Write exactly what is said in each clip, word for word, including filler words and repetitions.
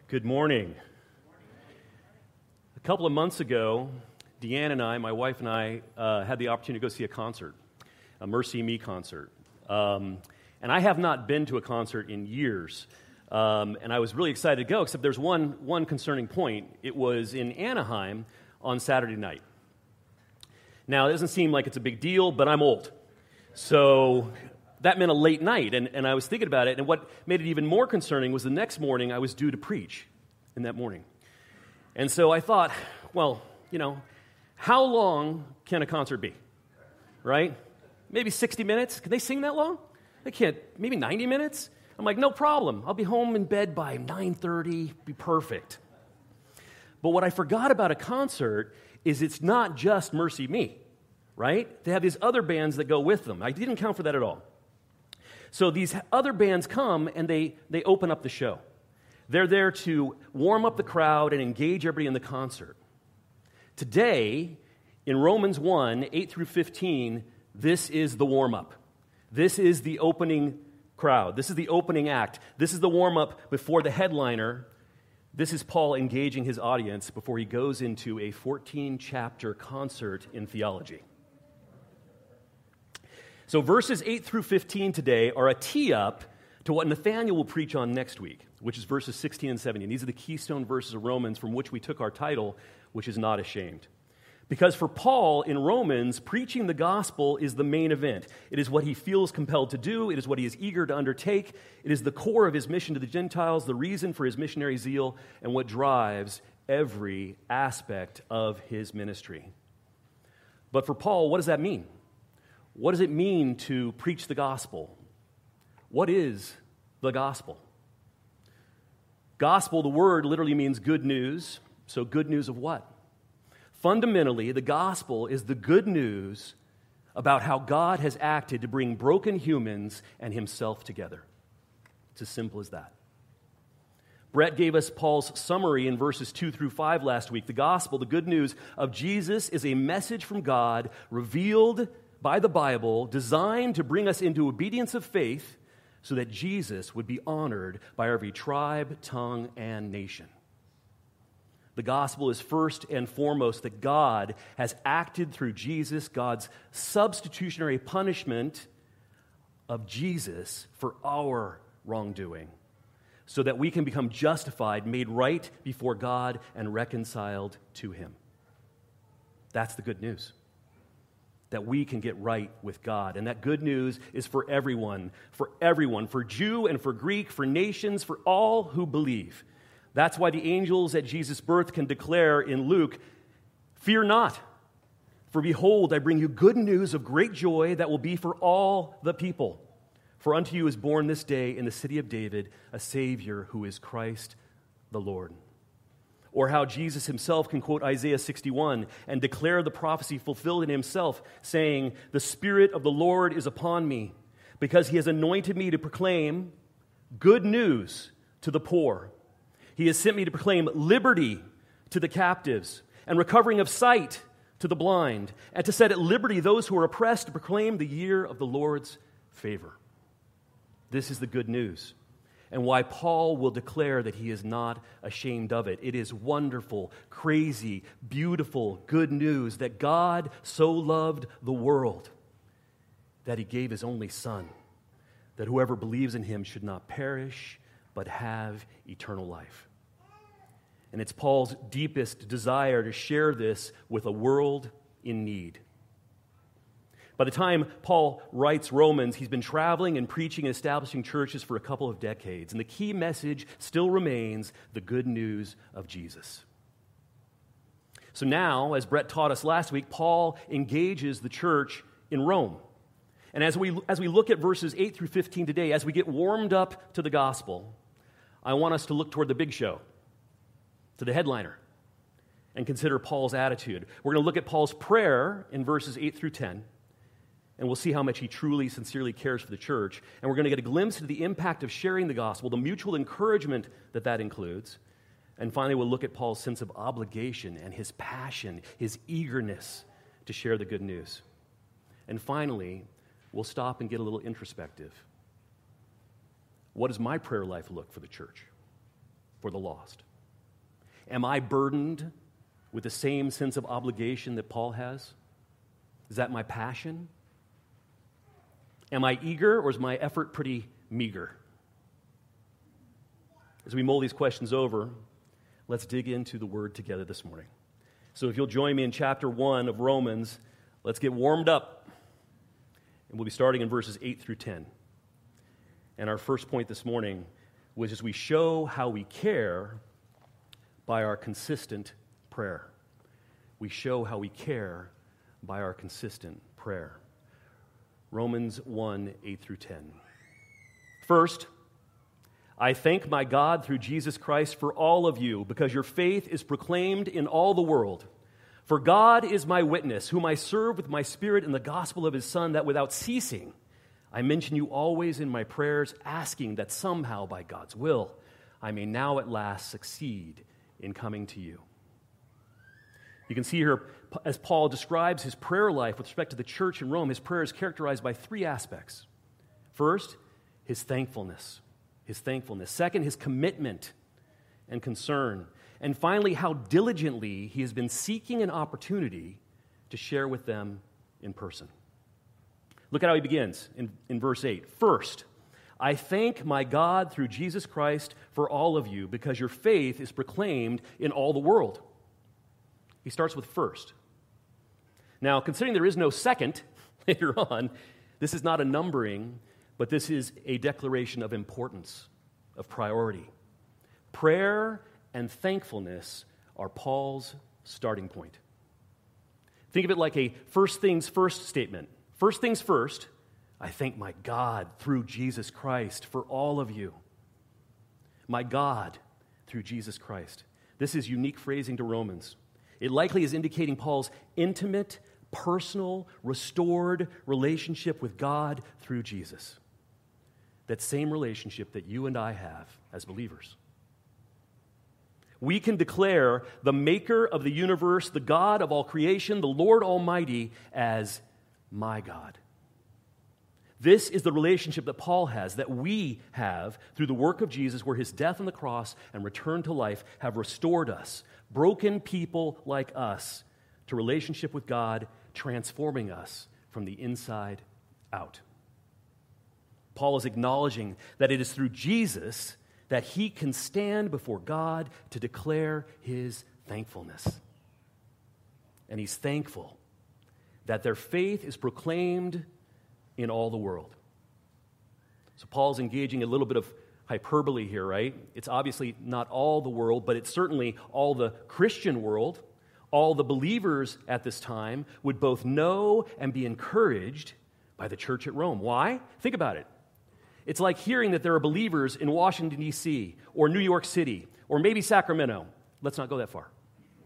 Good morning. A couple of months ago, Deanne and I, my wife and I, uh, had the opportunity to go see a concert, a Mercy Me concert. Um, and I have not been to a concert in years, um, and I was really excited to go, except there's one, one concerning point. It was in Anaheim on Saturday night. Now, it doesn't seem like it's a big deal, but I'm old. So that meant a late night, and, and I was thinking about it, and what made it even more concerning was the next morning I was due to preach in that morning. And so I thought, well, you know, how long can a concert be, right? Maybe sixty minutes? Can they sing that long? They can't. Maybe ninety minutes? I'm like, no problem. I'll be home in bed by nine thirty, be perfect. But what I forgot about a concert is it's not just Mercy Me, right? They have these other bands that go with them. I didn't count for that at all. So these other bands come and they, they open up the show. They're there to warm up the crowd and engage everybody in the concert. Today, in Romans one, eight through fifteen, this is the warm-up. This is the opening crowd. This is the opening act. This is the warm-up before the headliner. This is Paul engaging his audience before he goes into a fourteen-chapter concert in theology. So verses eight through fifteen today are a tee-up to what Nathaniel will preach on next week, which is verses sixteen and seventeen. These are the keystone verses of Romans from which we took our title, which is Not Ashamed. Because for Paul in Romans, preaching the gospel is the main event. It is what he feels compelled to do. It is what he is eager to undertake. It is the core of his mission to the Gentiles, the reason for his missionary zeal, and what drives every aspect of his ministry. But for Paul, what does that mean? What does it mean to preach the gospel? What is the gospel? Gospel, the word literally means good news. So good news of what? Fundamentally, the gospel is the good news about how God has acted to bring broken humans and himself together. It's as simple as that. Brett gave us Paul's summary in verses two through five last week. The gospel, the good news of Jesus, is a message from God revealed by the Bible, designed to bring us into obedience of faith so that Jesus would be honored by every tribe, tongue, and nation. The gospel is first and foremost that God has acted through Jesus, God's substitutionary punishment of Jesus for our wrongdoing, so that we can become justified, made right before God, and reconciled to him. That's the good news. That we can get right with God. And that good news is for everyone, for everyone, for Jew and for Greek, for nations, for all who believe. That's why the angels at Jesus' birth can declare in Luke, "Fear not, for behold, I bring you good news of great joy that will be for all the people. For unto you is born this day in the city of David a Savior who is Christ the Lord." Or how Jesus himself can quote Isaiah sixty-one and declare the prophecy fulfilled in himself, saying, "The Spirit of the Lord is upon me, because he has anointed me to proclaim good news to the poor. He has sent me to proclaim liberty to the captives and recovering of sight to the blind, and to set at liberty those who are oppressed, to proclaim the year of the Lord's favor." This is the good news, and why Paul will declare that he is not ashamed of it. It is wonderful, crazy, beautiful, good news that God so loved the world that he gave his only Son, that whoever believes in him should not perish, but have eternal life. And it's Paul's deepest desire to share this with a world in need. By the time Paul writes Romans, he's been traveling and preaching and establishing churches for a couple of decades. And the key message still remains the good news of Jesus. So now, as Brett taught us last week, Paul engages the church in Rome. And as we, as we look at verses eight through fifteen today, as we get warmed up to the gospel, I want us to look toward the big show, to the headliner, and consider Paul's attitude. We're going to look at Paul's prayer in verses eight through ten. And we'll see how much he truly, sincerely cares for the church. And we're going to get a glimpse into the impact of sharing the gospel, the mutual encouragement that that includes. And finally, we'll look at Paul's sense of obligation and his passion, his eagerness to share the good news. And finally, we'll stop and get a little introspective. What does my prayer life look for the church? for the lost? Am I burdened with the same sense of obligation that Paul has? Is that my passion? Am I eager, or is my effort pretty meager? As we mull these questions over, let's dig into the Word together this morning. So if you'll join me in chapter one of Romans, let's get warmed up. And we'll be starting in verses eight through ten. And our first point this morning was as we show how we care by our consistent prayer. We show how we care by our consistent prayer. Romans one, eight through ten. First, I thank my God through Jesus Christ for all of you, because your faith is proclaimed in all the world. For God is my witness, whom I serve with my spirit in the gospel of his Son, that without ceasing I mention you always in my prayers, asking that somehow by God's will I may now at last succeed in coming to you. You can see here, as Paul describes his prayer life with respect to the church in Rome, his prayer is characterized by three aspects. First, his thankfulness. His thankfulness. Second, his commitment and concern. And finally, how diligently he has been seeking an opportunity to share with them in person. Look at how he begins in, in verse eight. First, I thank my God through Jesus Christ for all of you, because your faith is proclaimed in all the world. He starts with first. Now, considering there is no second later on, this is not a numbering, but this is a declaration of importance, of priority. Prayer and thankfulness are Paul's starting point. Think of it like a first things first statement. First things first, I thank my God through Jesus Christ for all of you. My God through Jesus Christ. This is unique phrasing to Romans. It likely is indicating Paul's intimate, personal, restored relationship with God through Jesus. That same relationship that you and I have as believers. We can declare the maker of the universe, the God of all creation, the Lord Almighty, as my God. This is the relationship that Paul has, that we have through the work of Jesus, where his death on the cross and return to life have restored us, broken people like us, to relationship with God, transforming us from the inside out. Paul is acknowledging that it is through Jesus that he can stand before God to declare his thankfulness. And he's thankful that their faith is proclaimed in all the world. So Paul's engaging a little bit of hyperbole here, right? It's obviously not all the world, but it's certainly all the Christian world. All the believers at this time would both know and be encouraged by the church at Rome. Why? Think about it. It's like hearing that there are believers in Washington, D C, or New York City, or maybe Sacramento. Let's not go that far.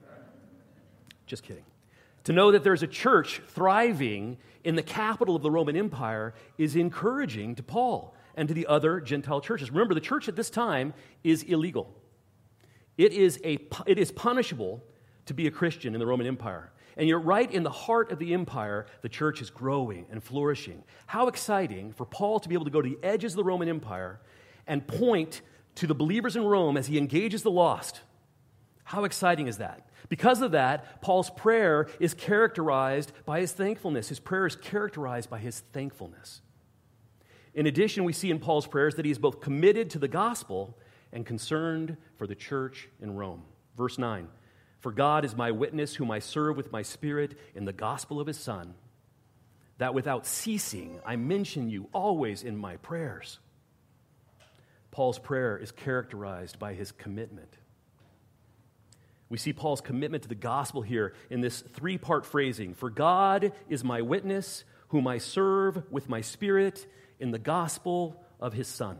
Just kidding. To know that there's a church thriving in the capital of the Roman Empire is encouraging to Paul and to the other Gentile churches. Remember, the church at this time is illegal. It is, a, it is punishable to be a Christian in the Roman Empire. And you're right in the heart of the empire, the church is growing and flourishing. How exciting for Paul to be able to go to the edges of the Roman Empire and point to the believers in Rome as he engages the lost. How exciting is that? Because of that, Paul's prayer is characterized by his thankfulness. His prayer is characterized by his thankfulness. In addition, we see in Paul's prayers that he is both committed to the gospel and concerned for the church in Rome. Verse nine, for God is my witness, whom I serve with my spirit in the gospel of his Son, that without ceasing I mention you always in my prayers. Paul's prayer is characterized by his commitment. We see Paul's commitment to the gospel here in this three-part phrasing. For God is my witness, whom I serve with my spirit in the gospel of his Son.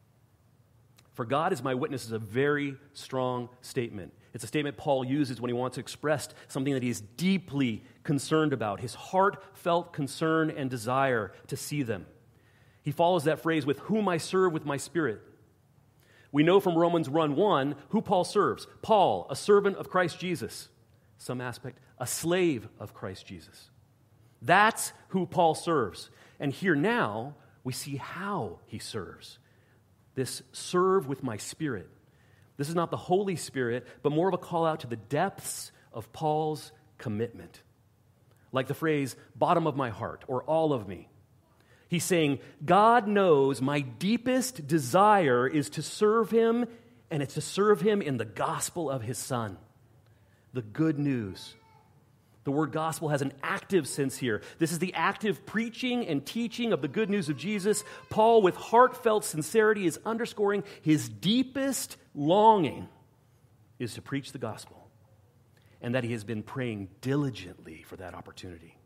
For God is my witness is a very strong statement. It's a statement Paul uses when he wants to express something that he is deeply concerned about, his heartfelt concern and desire to see them. He follows that phrase with whom I serve with my spirit. We know from Romans one who Paul serves. Paul, a servant of Christ Jesus. Some aspect, a slave of Christ Jesus. That's who Paul serves. And here now, we see how he serves. This serve with my spirit. This is not the Holy Spirit, but more of a call out to the depths of Paul's commitment. Like the phrase, bottom of my heart, or all of me. He's saying, God knows my deepest desire is to serve him, and it's to serve him in the gospel of his Son. The good news. The word gospel has an active sense here. This is the active preaching and teaching of the good news of Jesus. Paul, with heartfelt sincerity, is underscoring his deepest longing is to preach the gospel, and that he has been praying diligently for that opportunity.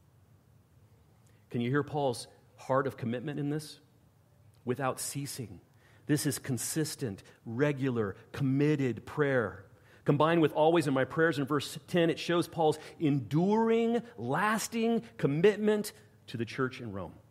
Can you hear Paul's heart of commitment in this? Without ceasing. This is consistent, regular, committed prayer. Combined with always in my prayers in verse ten, it shows Paul's enduring, lasting commitment to the church in Rome.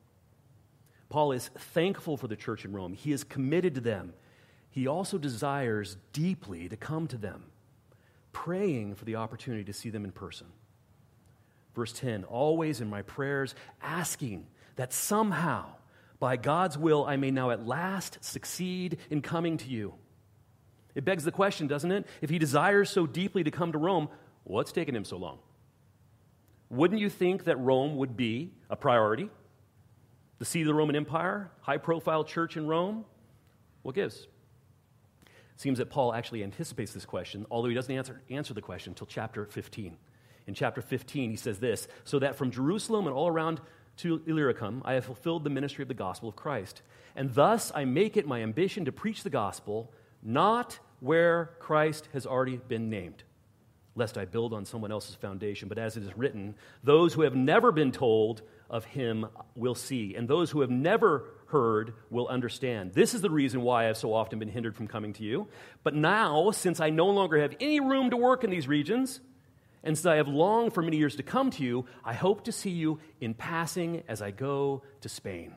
Paul is thankful for the church in Rome. He is committed to them. He also desires deeply to come to them, praying for the opportunity to see them in person. Verse ten, always in my prayers, asking that somehow, by God's will, I may now at last succeed in coming to you. It begs the question, doesn't it? If he desires so deeply to come to Rome, what's taken him so long? Wouldn't you think that Rome would be a priority? The seat of the Roman Empire, high-profile church in Rome? What gives? It seems that Paul actually anticipates this question, although he doesn't answer, answer the question until chapter fifteen. In chapter fifteen, he says this, so that from Jerusalem and all around to Illyricum, I have fulfilled the ministry of the gospel of Christ. And thus I make it my ambition to preach the gospel, not where Christ has already been named, lest I build on someone else's foundation. But as it is written, those who have never been told of him will see, and those who have never heard will understand. This is the reason why I have so often been hindered from coming to you. But now, since I no longer have any room to work in these regions, and since I have longed for many years to come to you, I hope to see you in passing as I go to Spain.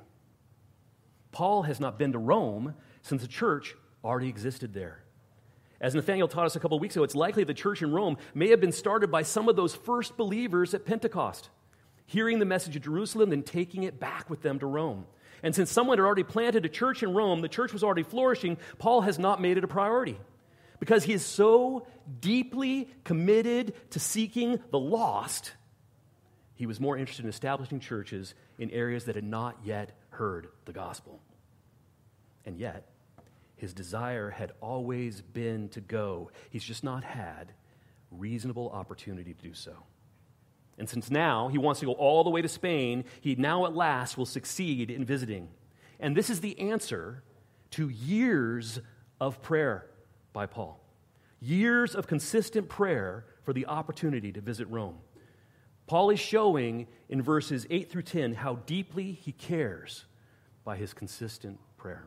Paul has not been to Rome since the church already existed there. As Nathaniel taught us a couple of weeks ago, it's likely the church in Rome may have been started by some of those first believers at Pentecost, hearing the message of Jerusalem, then taking it back with them to Rome. And since someone had already planted a church in Rome, the church was already flourishing, Paul has not made it a priority because he is so deeply committed to seeking the lost. He was more interested in establishing churches in areas that had not yet heard the gospel. And yet, his desire had always been to go. He's just not had reasonable opportunity to do so. And since now he wants to go all the way to Spain, he now at last will succeed in visiting. And this is the answer to years of prayer by Paul. Years of consistent prayer for the opportunity to visit Rome. Paul is showing in verses eight through ten how deeply he cares by his consistent prayer.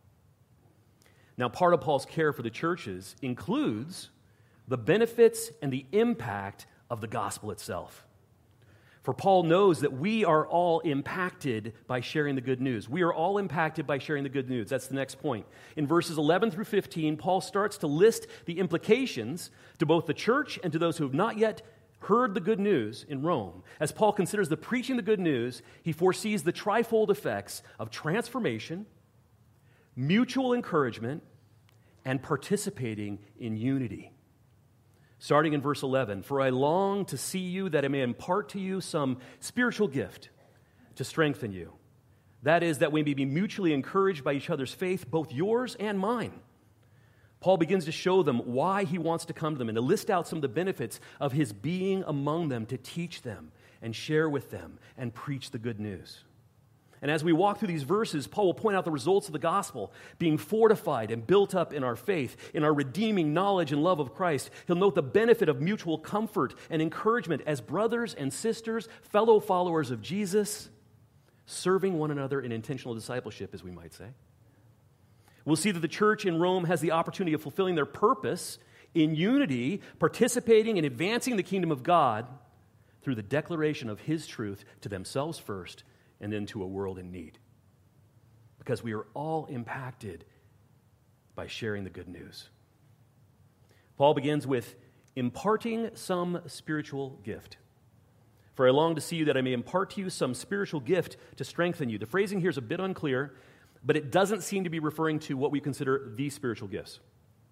Now, part of Paul's care for the churches includes the benefits and the impact of the gospel itself. For Paul knows that we are all impacted by sharing the good news. We are all impacted by sharing the good news. That's the next point. In verses eleven through fifteen, Paul starts to list the implications to both the church and to those who have not yet heard the good news in Rome. As Paul considers the preaching the good news, he foresees the trifold effects of transformation, mutual encouragement, and participating in unity. Starting in verse eleven, for I long to see you that I may impart to you some spiritual gift to strengthen you. That is, that we may be mutually encouraged by each other's faith, both yours and mine. Paul begins to show them why he wants to come to them and to list out some of the benefits of his being among them, to teach them and share with them and preach the good news. And as we walk through these verses, Paul will point out the results of the gospel, being fortified and built up in our faith, in our redeeming knowledge and love of Christ. He'll note the benefit of mutual comfort and encouragement as brothers and sisters, fellow followers of Jesus, serving one another in intentional discipleship, as we might say. We'll see that the church in Rome has the opportunity of fulfilling their purpose in unity, participating and advancing the kingdom of God through the declaration of his truth to themselves first, and then to a world in need. Because we are all impacted by sharing the good news. Paul begins with imparting some spiritual gift. For I long to see you that I may impart to you some spiritual gift to strengthen you. The phrasing here is a bit unclear, but it doesn't seem to be referring to what we consider the spiritual gifts.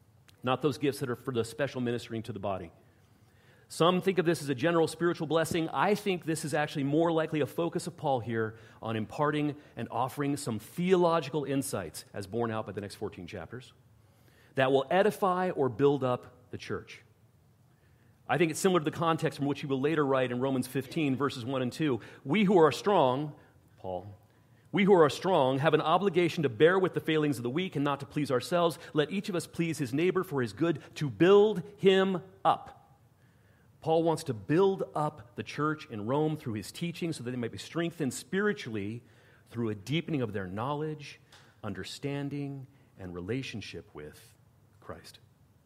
not those gifts that are for the special ministering to the body. Some think of this as a general spiritual blessing. I think this is actually more likely a focus of Paul here on imparting and offering some theological insights, as borne out by the next fourteen chapters, that will edify or build up the church. I think it's similar to the context from which he will later write in Romans fifteen, verses one and two. We who are strong, Paul, we who are strong have an obligation to bear with the failings of the weak and not to please ourselves. Let each of us please his neighbor for his good, to build him up. Paul wants to build up the church in Rome through his teaching so that they might be strengthened spiritually through a deepening of their knowledge, understanding, and relationship with Christ.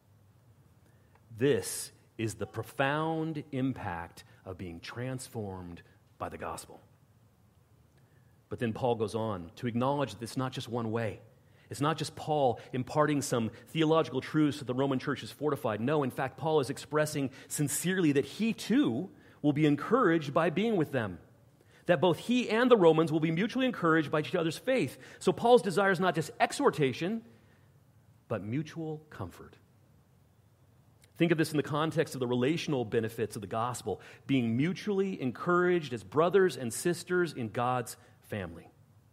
This is the profound impact of being transformed by the gospel. But then Paul goes on to acknowledge that it's not just one way. It's not just Paul imparting some theological truths that the Roman church is fortified. No, in fact, Paul is expressing sincerely that he too will be encouraged by being with them. That both he and the Romans will be mutually encouraged by each other's faith. So Paul's desire is not just exhortation, but mutual comfort. Think of this in the context of the relational benefits of the gospel, being mutually encouraged as brothers and sisters in God's family.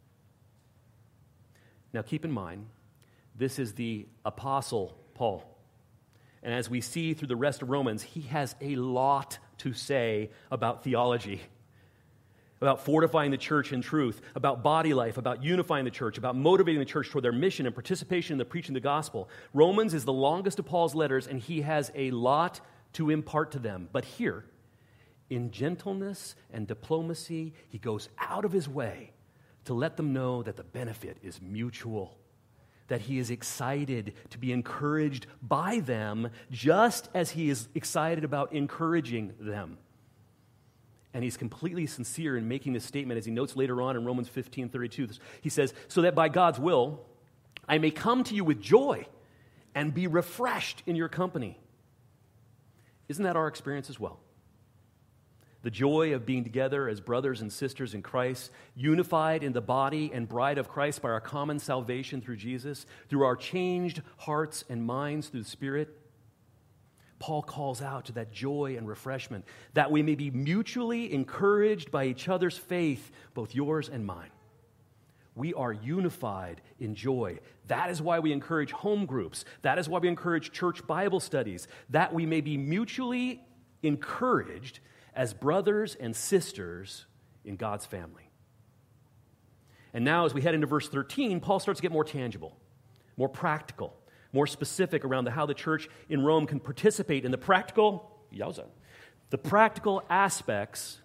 Now keep in mind, this is the Apostle Paul. And as we see through the rest of Romans, he has a lot to say about theology, about fortifying the church in truth, about body life, about unifying the church, about motivating the church toward their mission and participation in the preaching of the gospel. Romans is the longest of Paul's letters, and he has a lot to impart to them. But here, in gentleness and diplomacy, he goes out of his way to let them know that the benefit is mutual, that he is excited to be encouraged by them just as he is excited about encouraging them. And he's completely sincere in making this statement, as he notes later on in Romans fifteen thirty-two. He says, so that by God's will, I may come to you with joy and be refreshed in your company. Isn't that our experience as well? The joy of being together as brothers and sisters in Christ, unified in the body and bride of Christ by our common salvation through Jesus, through our changed hearts and minds through the Spirit. Paul calls out to that joy and refreshment, that we may be mutually encouraged by each other's faith, both yours and mine. We are unified in joy. That is why we encourage home groups. That is why we encourage church Bible studies, that we may be mutually encouraged as brothers and sisters in God's family. And now as we head into verse thirteen, Paul starts to get more tangible, more practical, more specific around the, how the church in Rome can participate in the practical, yowza, the practical aspects,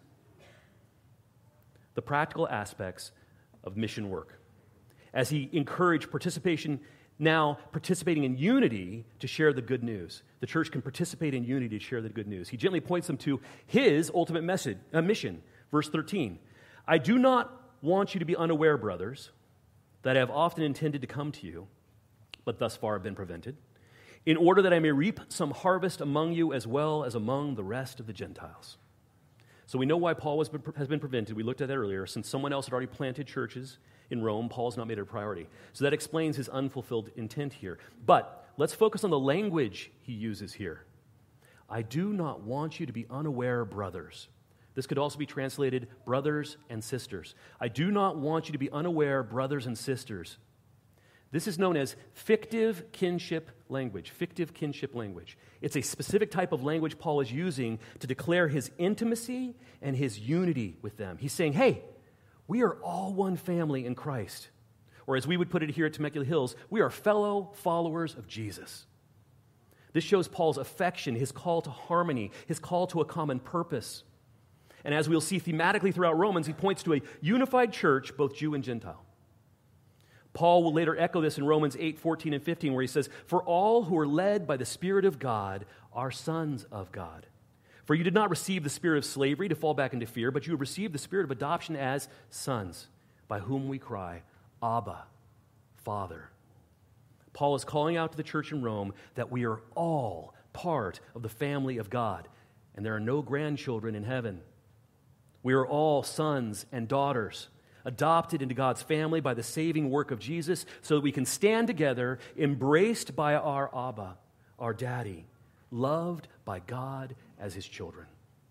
the practical aspects of mission work. As he encouraged participation, now participating in unity to share the good news. The church can participate in unity to share the good news. He gently points them to his ultimate message, uh, mission. Verse thirteen, I do not want you to be unaware, brothers, that I have often intended to come to you, but thus far have been prevented, in order that I may reap some harvest among you as well as among the rest of the Gentiles. So we know why Paul was, has been prevented. We looked at that earlier. Since someone else had already planted churches in Rome, Paul's not made it a priority. So that explains his unfulfilled intent here. But let's focus on the language he uses here. I do not want you to be unaware, brothers. This could also be translated brothers and sisters. I do not want you to be unaware, brothers and sisters. This is known as fictive kinship language, fictive kinship language. It's a specific type of language Paul is using to declare his intimacy and his unity with them. He's saying, hey, we are all one family in Christ. Or as we would put it here at Temecula Hills, we are fellow followers of Jesus. This shows Paul's affection, his call to harmony, his call to a common purpose. And as we'll see thematically throughout Romans, he points to a unified church, both Jew and Gentile. Paul will later echo this in Romans eight, fourteen, and fifteen, where he says, for all who are led by the Spirit of God are sons of God. For you did not receive the spirit of slavery to fall back into fear, but you have received the spirit of adoption as sons, by whom we cry, Abba, Father. Paul is calling out to the church in Rome that we are all part of the family of God, and there are no grandchildren in heaven. We are all sons and daughters, adopted into God's family by the saving work of Jesus, so that we can stand together, embraced by our Abba, our daddy, loved by God as his children.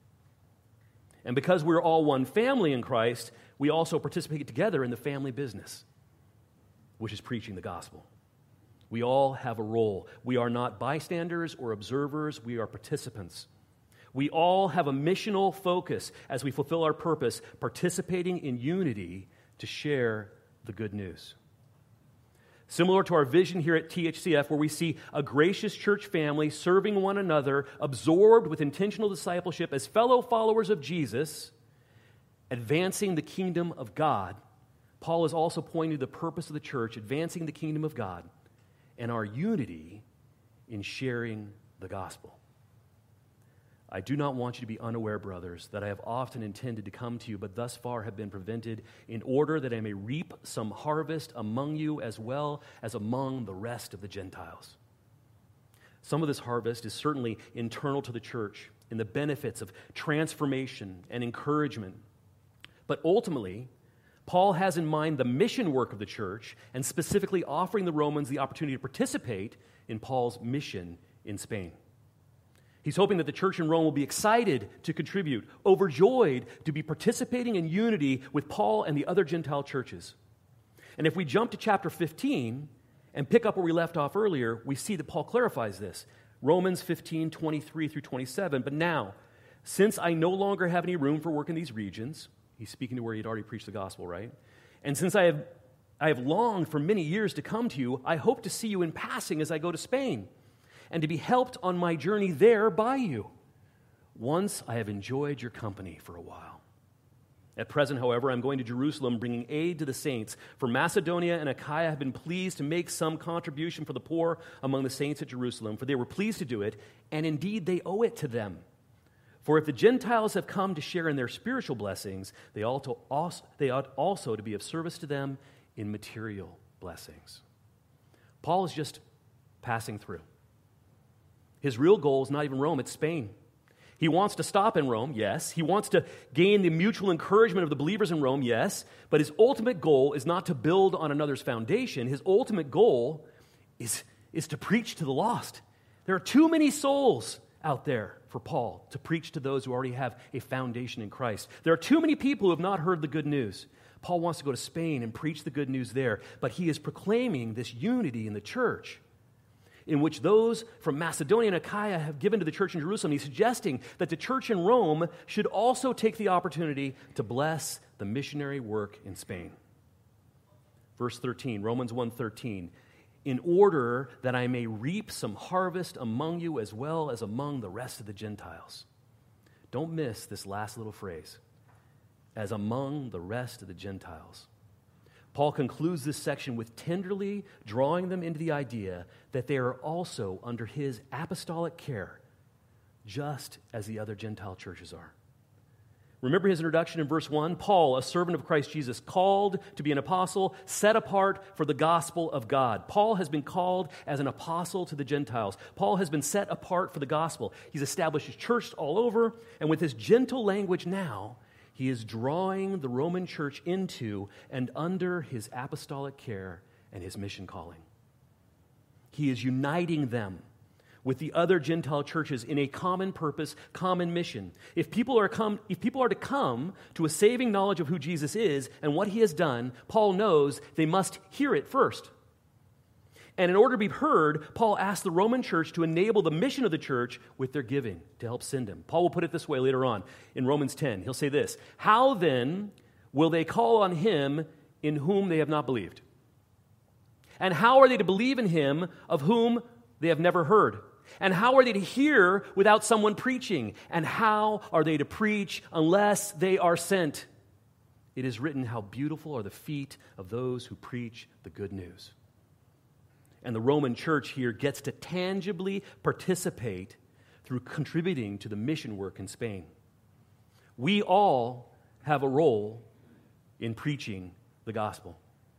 And because we're all one family in Christ, we also participate together in the family business, which is preaching the gospel. We all have a role. We are not bystanders or observers. We are participants. We all have a missional focus as we fulfill our purpose, participating in unity to share the good news. Similar to our vision here at T H C F, where we see a gracious church family serving one another, absorbed with intentional discipleship as fellow followers of Jesus, advancing the kingdom of God, Paul is also pointing to the purpose of the church, advancing the kingdom of God, and our unity in sharing the gospel. I do not want you to be unaware, brothers, that I have often intended to come to you, but thus far have been prevented, in order that I may reap some harvest among you as well as among the rest of the Gentiles. Some of this harvest is certainly internal to the church in the benefits of transformation and encouragement. But ultimately, Paul has in mind the mission work of the church, and specifically offering the Romans the opportunity to participate in Paul's mission in Spain. He's hoping that the church in Rome will be excited to contribute, overjoyed to be participating in unity with Paul and the other Gentile churches. And if we jump to chapter fifteen and pick up where we left off earlier, we see that Paul clarifies this. Romans fifteen, twenty-three through twenty-seven. But now, since I no longer have any room for work in these regions, he's speaking to where he'd already preached the gospel, right? And since I have, I have longed for many years to come to you, I hope to see you in passing as I go to Spain, and to be helped on my journey there by you, once I have enjoyed your company for a while. At present, however, I'm going to Jerusalem, bringing aid to the saints. For Macedonia and Achaia have been pleased to make some contribution for the poor among the saints at Jerusalem, for they were pleased to do it, and indeed they owe it to them. For if the Gentiles have come to share in their spiritual blessings, they ought, to also, they ought also to be of service to them in material blessings. Paul is just passing through. His real goal is not even Rome, it's Spain. He wants to stop in Rome, yes. He wants to gain the mutual encouragement of the believers in Rome, yes. But his ultimate goal is not to build on another's foundation. His ultimate goal is, is to preach to the lost. There are too many souls out there for Paul to preach to those who already have a foundation in Christ. There are too many people who have not heard the good news. Paul wants to go to Spain and preach the good news there, but he is proclaiming this unity in the church, in which those from Macedonia and Achaia have given to the church in Jerusalem. He's suggesting that the church in Rome should also take the opportunity to bless the missionary work in Spain. Verse thirteen, Romans one thirteen, in order that I may reap some harvest among you as well as among the rest of the Gentiles. Don't miss this last little phrase, as among the rest of the Gentiles. Paul concludes this section with tenderly drawing them into the idea that they are also under his apostolic care, just as the other Gentile churches are. Remember his introduction in verse one? Paul, a servant of Christ Jesus, called to be an apostle, set apart for the gospel of God. Paul has been called as an apostle to the Gentiles. Paul has been set apart for the gospel. He's established his church all over, and with his gentle language now, he is drawing the Roman church into and under his apostolic care and his mission calling. He is uniting them with the other Gentile churches in a common purpose, common mission. If people are come, if people are to come to a saving knowledge of who Jesus is and what he has done, Paul knows they must hear it first. And in order to be heard, Paul asked the Roman church to enable the mission of the church with their giving to help send him. Paul will put it this way later on in Romans ten. He'll say this, how then will they call on him in whom they have not believed? And how are they to believe in him of whom they have never heard? And how are they to hear without someone preaching? And how are they to preach unless they are sent? It is written, how beautiful are the feet of those who preach the good news. And the Roman church here gets to tangibly participate through contributing to the mission work in Spain. We all have a role in preaching the gospel.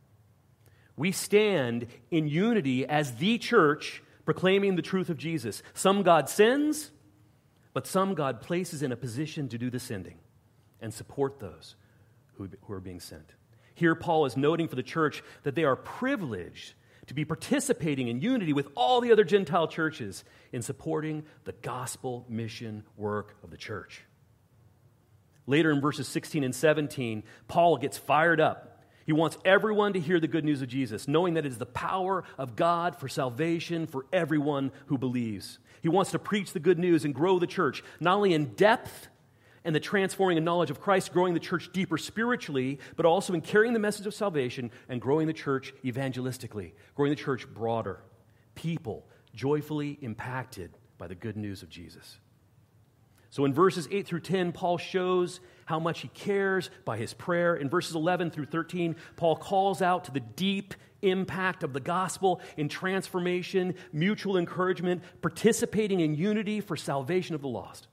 We stand in unity as the church proclaiming the truth of Jesus. Some God sends, but some God places in a position to do the sending and support those who, who are being sent. Here Paul is noting for the church that they are privileged to be participating in unity with all the other Gentile churches in supporting the gospel mission work of the church. Later in verses sixteen and seventeen, Paul gets fired up. He wants everyone to hear the good news of Jesus, knowing that it is the power of God for salvation for everyone who believes. He wants to preach the good news and grow the church, not only in depth and the transforming and knowledge of Christ, growing the church deeper spiritually, but also in carrying the message of salvation and growing the church evangelistically, growing the church broader. People joyfully impacted by the good news of Jesus. So in verses eight through ten, Paul shows how much he cares by his prayer. In verses eleven through thirteen, Paul calls out to the deep impact of the gospel in transformation, mutual encouragement, participating in unity for salvation of the lost.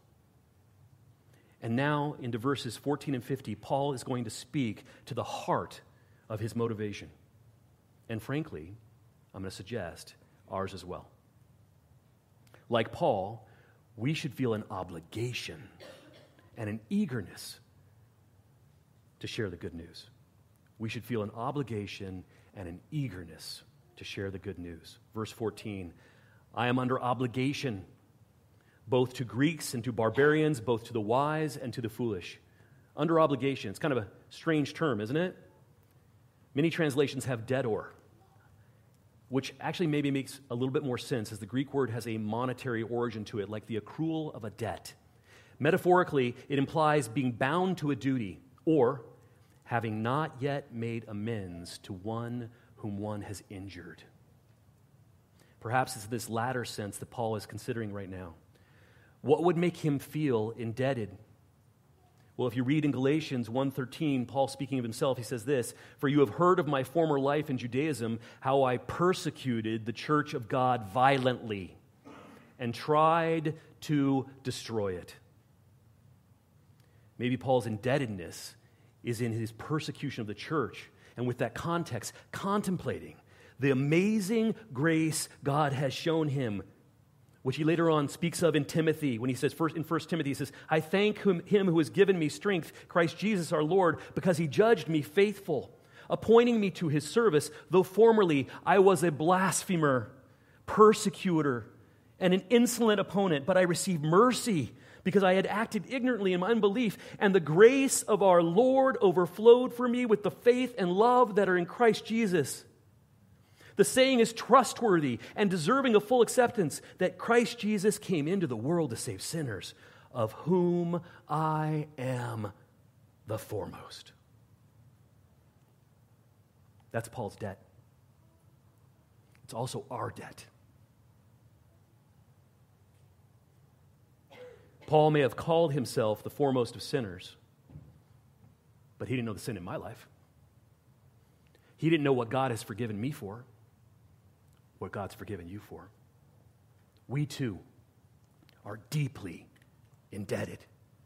And now, into verses fourteen and fifty, Paul is going to speak to the heart of his motivation. And frankly, I'm going to suggest ours as well. Like Paul, we should feel an obligation and an eagerness to share the good news. We should feel an obligation and an eagerness to share the good news. Verse fourteen, I am under obligation both to Greeks and to barbarians, both to the wise and to the foolish. Under obligation. It's kind of a strange term, isn't it? Many translations have debtor, which actually maybe makes a little bit more sense, as the Greek word has a monetary origin to it, like the accrual of a debt. Metaphorically, it implies being bound to a duty, or having not yet made amends to one whom one has injured. Perhaps it's this latter sense that Paul is considering right now. What would make him feel indebted? Well, if you read in Galatians one thirteen, Paul speaking of himself, he says this, "For you have heard of my former life in Judaism, how I persecuted the church of God violently and tried to destroy it." Maybe Paul's indebtedness is in his persecution of the church, and with that context, contemplating the amazing grace God has shown him, which he later on speaks of in Timothy, when he says, first in First Timothy, he says, "I thank him, him who has given me strength, Christ Jesus our Lord, because he judged me faithful, appointing me to his service, though formerly I was a blasphemer, persecutor, and an insolent opponent, but I received mercy because I had acted ignorantly in my unbelief, and the grace of our Lord overflowed for me with the faith and love that are in Christ Jesus. The saying is trustworthy and deserving of full acceptance, that Christ Jesus came into the world to save sinners, of whom I am the foremost." That's Paul's debt. It's also our debt. Paul may have called himself the foremost of sinners, but he didn't know the sin in my life. He didn't know what God has forgiven me for, what God's forgiven you for. We too are deeply indebted.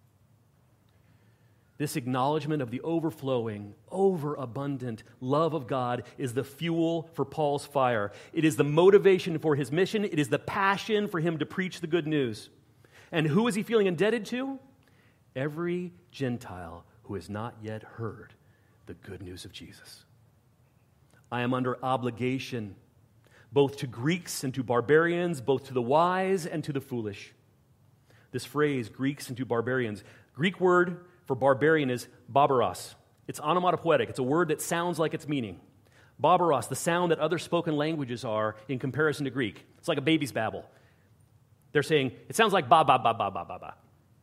This acknowledgement of the overflowing, overabundant love of God is the fuel for Paul's fire. It is the motivation for his mission. It is the passion for him to preach the good news. And who is he feeling indebted to? Every Gentile who has not yet heard the good news of Jesus. I am under obligation both to Greeks and to barbarians, both to the wise and to the foolish. This phrase, Greeks and to barbarians, Greek word for barbarian is barbaros. It's onomatopoetic. It's a word that sounds like its meaning. Barbaros, the sound that other spoken languages are in comparison to Greek. It's like a baby's babble. They're saying, it sounds like ba, ba, ba, ba, ba, ba, ba.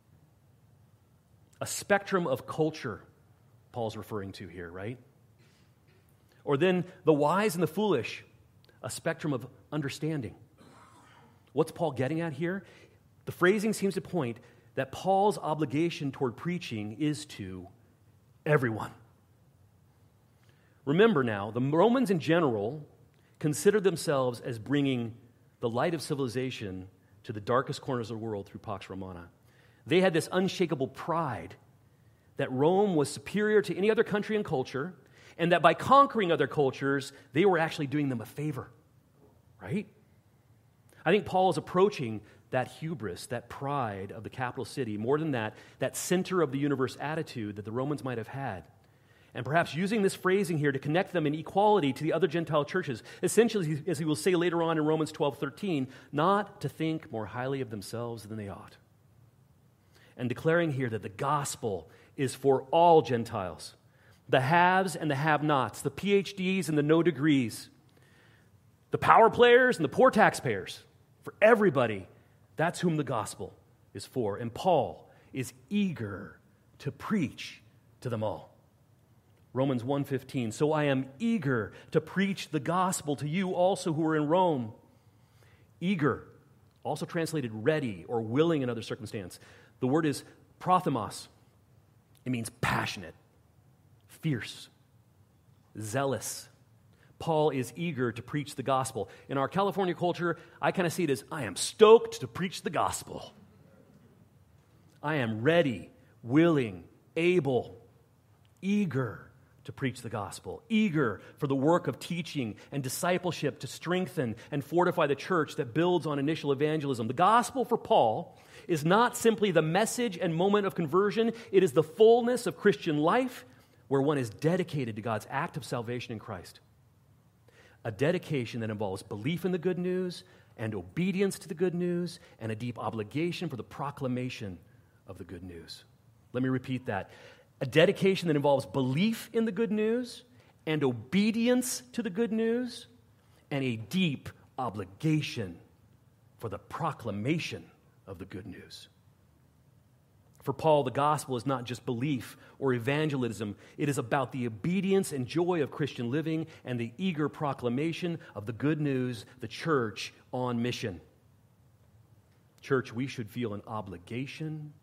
A spectrum of culture, Paul's referring to here, right? Or then the wise and the foolish, a spectrum of understanding. What's Paul getting at here? The phrasing seems to point that Paul's obligation toward preaching is to everyone. Remember now, the Romans in general considered themselves as bringing the light of civilization to the darkest corners of the world through Pax Romana. They had this unshakable pride that Rome was superior to any other country and culture, and that by conquering other cultures, they were actually doing them a favor, right? I think Paul is approaching that hubris, that pride of the capital city, more than that, that center of the universe attitude that the Romans might have had. and perhaps using this phrasing here to connect them in equality to the other Gentile churches, essentially, as he will say later on in Romans twelve thirteen, not to think more highly of themselves than they ought. And declaring here that the gospel is for all Gentiles, the haves and the have-nots, the P H Ds and the no degrees, the power players and the poor taxpayers, for everybody. That's whom the gospel is for. And Paul is eager to preach to them all. Romans one fifteen, so I am eager to preach the gospel to you also who are in Rome. Eager, also translated ready or willing in other circumstance. The word is prothemos. It means passionate, fierce, zealous. Paul is eager to preach the gospel. In our California culture, I kind of see it as, I am stoked to preach the gospel. I am ready, willing, able, eager to preach the gospel, eager for the work of teaching and discipleship to strengthen and fortify the church that builds on initial evangelism. The gospel for Paul is not simply the message and moment of conversion. It is the fullness of Christian life where one is dedicated to God's act of salvation in Christ. A dedication that involves belief in the good news and obedience to the good news and a deep obligation for the proclamation of the good news. Let me repeat that. A dedication that involves belief in the good news and obedience to the good news and a deep obligation for the proclamation of the good news. For Paul, the gospel is not just belief or evangelism. It is about the obedience and joy of Christian living and the eager proclamation of the good news, the church on mission. Church, we should feel an obligation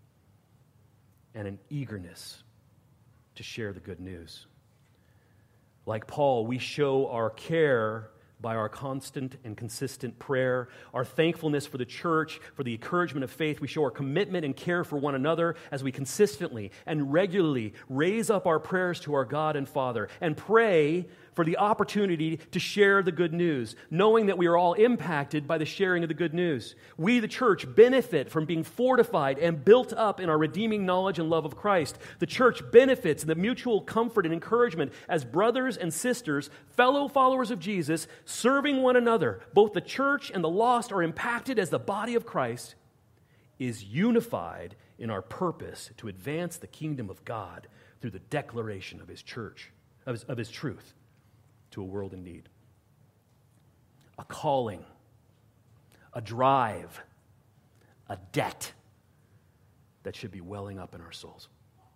and an eagerness to share the good news. Like Paul, we show our care by our constant and consistent prayer, our thankfulness for the church, for the encouragement of faith. We show our commitment and care for one another as we consistently and regularly raise up our prayers to our God and Father and pray for the opportunity to share the good news, knowing that we are all impacted by the sharing of the good news. We, the church, benefit from being fortified and built up in our redeeming knowledge and love of Christ. The church benefits in the mutual comfort and encouragement as brothers and sisters, fellow followers of Jesus, serving one another. Both the church and the lost are impacted as the body of Christ is unified in our purpose to advance the kingdom of God through the declaration of His church, of His, of his truth, to a world in need. A calling, a drive, a debt that should be welling up in our souls.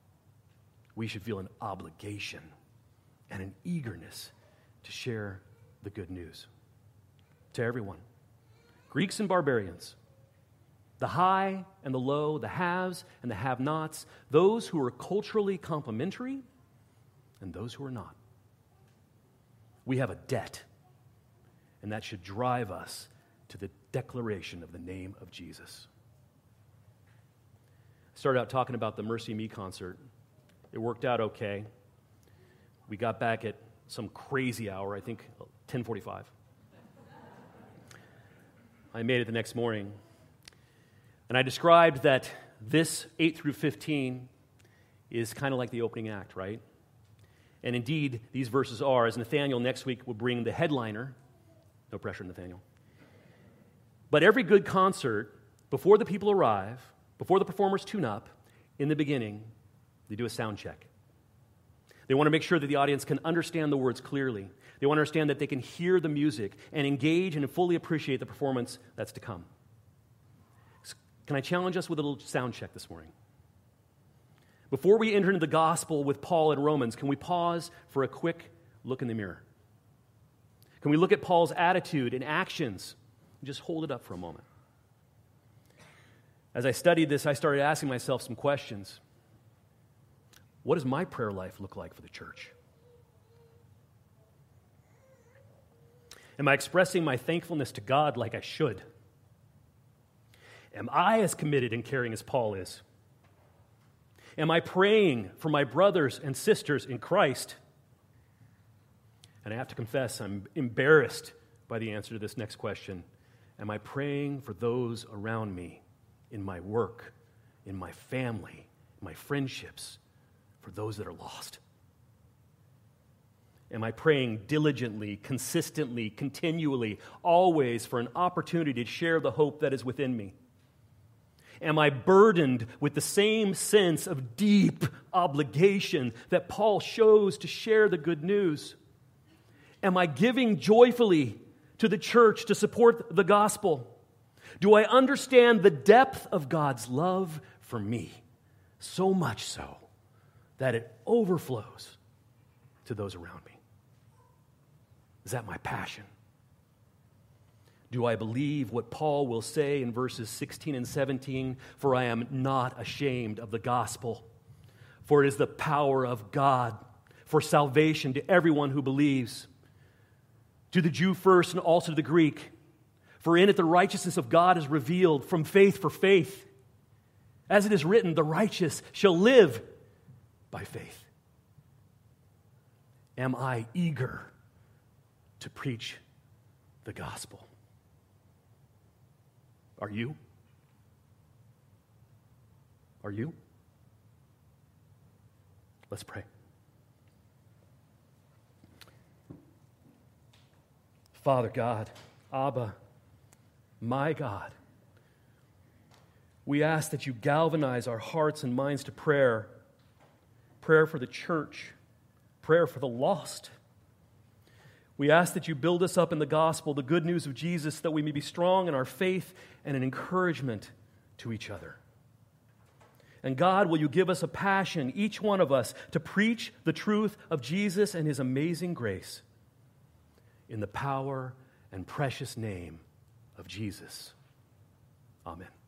We should feel an obligation and an eagerness to share the good news to everyone. Greeks and barbarians, the high and the low, the haves and the have-nots, those who are culturally complementary and those who are not. We have a debt, and that should drive us to the declaration of the name of Jesus. I started out talking about the Mercy Me concert. It worked out okay. We got back at some crazy hour, I think ten forty-five. I made it the next morning, and I described that this eight through fifteen is kind of like the opening act, right? And indeed, these verses are, as Nathaniel next week will bring the headliner. No pressure, Nathaniel. But every good concert, before the people arrive, before the performers tune up, in the beginning, they do a sound check. They want to make sure that the audience can understand the words clearly. They want to understand that they can hear the music and engage and fully appreciate the performance that's to come. Can I challenge us with a little sound check this morning? Before we enter into the gospel with Paul in Romans, can we pause for a quick look in the mirror? Can we look at Paul's attitude and actions and just hold it up for a moment? As I studied this, I started asking myself some questions. What does my prayer life look like for the church? Am I expressing my thankfulness to God like I should? Am I as committed and caring as Paul is? Am I praying for my brothers and sisters in Christ? And I have to confess, I'm embarrassed by the answer to this next question. Am I praying for those around me, in my work, in my family, in my friendships, for those that are lost? Am I praying diligently, consistently, continually, always for an opportunity to share the hope that is within me? Am I burdened with the same sense of deep obligation that Paul shows to share the good news? Am I giving joyfully to the church to support the gospel? Do I understand the depth of God's love for me, so much so that it overflows to those around me? Is that my passion? Do I believe what Paul will say in verses sixteen and seventeen? For I am not ashamed of the gospel, for it is the power of God for salvation to everyone who believes, to the Jew first and also to the Greek. For in it the righteousness of God is revealed from faith for faith. As it is written, the righteous shall live by faith. Am I eager to preach the gospel? Are you? Are you? Let's pray. Father God, Abba, my God, we ask that you galvanize our hearts and minds to prayer, prayer for the church, prayer for the lost. We ask that you build us up in the gospel, the good news of Jesus, that we may be strong in our faith and an encouragement to each other. And God, will you give us a passion, each one of us, to preach the truth of Jesus and his amazing grace in the power and precious name of Jesus. Amen.